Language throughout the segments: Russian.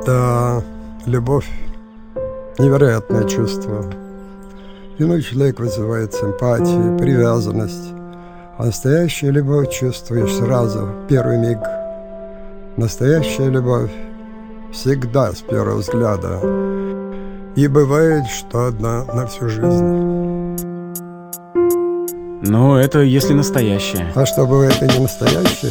Да, любовь – невероятное чувство. Иной человек вызывает симпатию, привязанность, а настоящую любовь чувствуешь сразу, в первый миг. Настоящая любовь всегда с первого взгляда. И бывает, что одна на всю жизнь. Ну, это если настоящая. А что бывает и не настоящая?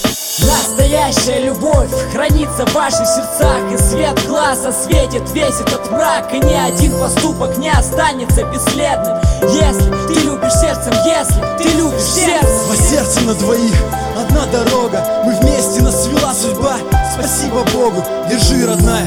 Настоящая любовь хранится в ваших сердцах, и свет глаз осветит весь этот мрак, и ни один поступок не останется бесследным. Если ты любишь сердцем, если ты любишь сердцем. Два сердца на двоих, одна дорога, мы вместе, нас свела судьба. Спасибо Богу, держи, родная,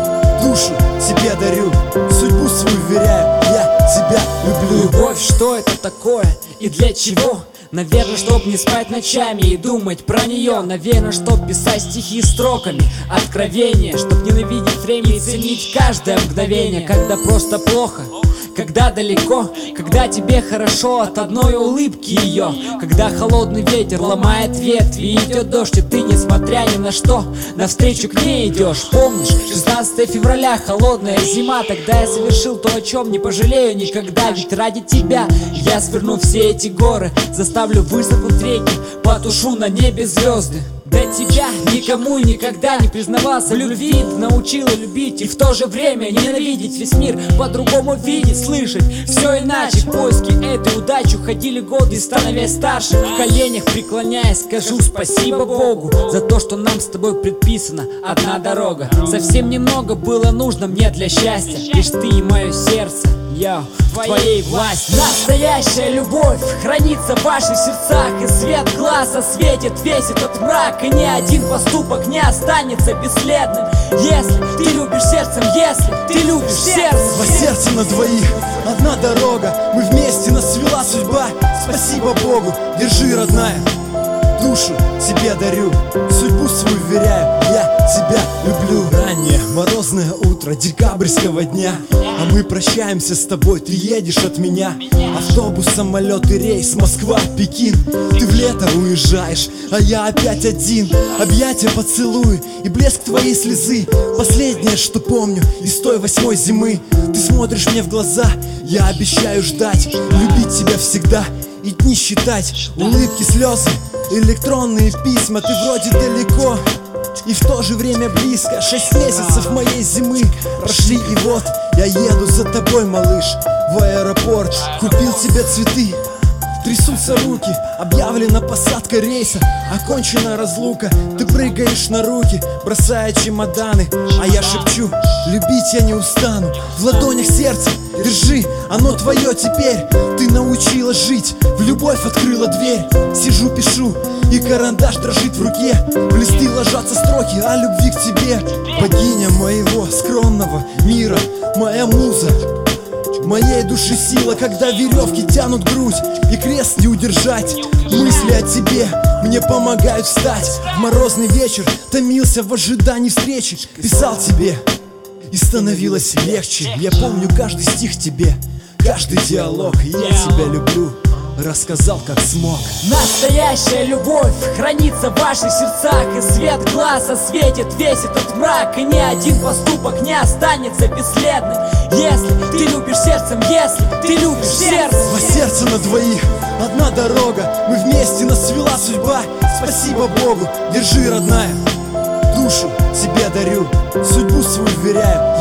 душу тебе дарю, судьбу свою веряю, я тебя люблю. Любовь, что это такое и для чего? Наверное, чтоб не спать ночами и думать про нее. Наверное, чтоб писать стихи строками откровения, чтоб ненавидеть время и ценить каждое мгновение. Когда просто плохо, когда далеко, когда тебе хорошо от одной улыбки ее. Когда холодный ветер ломает ветви и идет дождь, и ты, несмотря ни на что, навстречу к ней идешь. Помнишь, 16 февраля, холодная зима. Тогда я совершил то, о чем не пожалею никогда. Ведь ради тебя я сверну все эти горы, заставлю высохнуть реки, потушу на небе звезды. До тебя никому никогда не признавался в любви. Ты научила любить и в то же время ненавидеть. Весь мир по-другому видеть, слышать все иначе. В поиске этой удачи уходили годы, становясь старше. В коленях преклоняясь, скажу спасибо Богу за то, что нам с тобой предписана одна дорога. Совсем немного было нужно мне для счастья, лишь ты и мое сердце, я в твоей власти. Настоящая любовь хранится в ваших сердцах, и свет глаз осветит весь этот мрак, и ни один поступок не останется бесследным. Если ты любишь сердцем, если ты любишь сердцем. Два сердца на двоих, одна дорога, мы вместе, нас свела судьба. Спасибо Богу, держи, родная, душу тебе дарю, судьбу свою веряю, я тебя люблю. Раннее морозное утро декабрьского дня, а мы прощаемся с тобой, ты едешь от меня. Автобус, самолет и рейс, Москва, Пекин. Ты в лето уезжаешь, а я опять один. Объятия, поцелуи и блеск твоей слезы. Последнее, что помню из той 8-й зимы. Ты смотришь мне в глаза, я обещаю ждать, любить тебя всегда и дни считать. Улыбки, слезы, электронные письма. Ты вроде далеко и в то же время близко. 6 месяцев моей зимы прошли, и вот я еду за тобой, малыш, в аэропорт. Купил тебе цветы, трясутся руки, объявлена посадка рейса, окончена разлука. Ты прыгаешь на руки, бросая чемоданы, а я шепчу: любить я не устану. В ладонях сердце, держи, оно твое теперь. Ты научила жить, в любовь открыла дверь. Сижу, пишу, и карандаш дрожит в руке. В листы ложатся строки о любви к тебе. Богиня моего скромного мира, моя муза, моей души сила, когда веревки тянут грудь и крест не удержать. Мысли о тебе мне помогают встать. В морозный вечер томился в ожидании встречи, писал тебе, и становилось легче. Я помню каждый стих тебе, каждый диалог, и я тебя люблю, рассказал как смог. Настоящая любовь хранится в ваших сердцах, и свет глаз осветит весь этот мрак, и ни один поступок не останется бесследным. Если ты любишь сердцем, если ты любишь сердцем. Два сердца на двоих, одна дорога, мы вместе, нас свела судьба. Спасибо Богу, держи, родная, душу тебе дарю, судьбу свою веряю,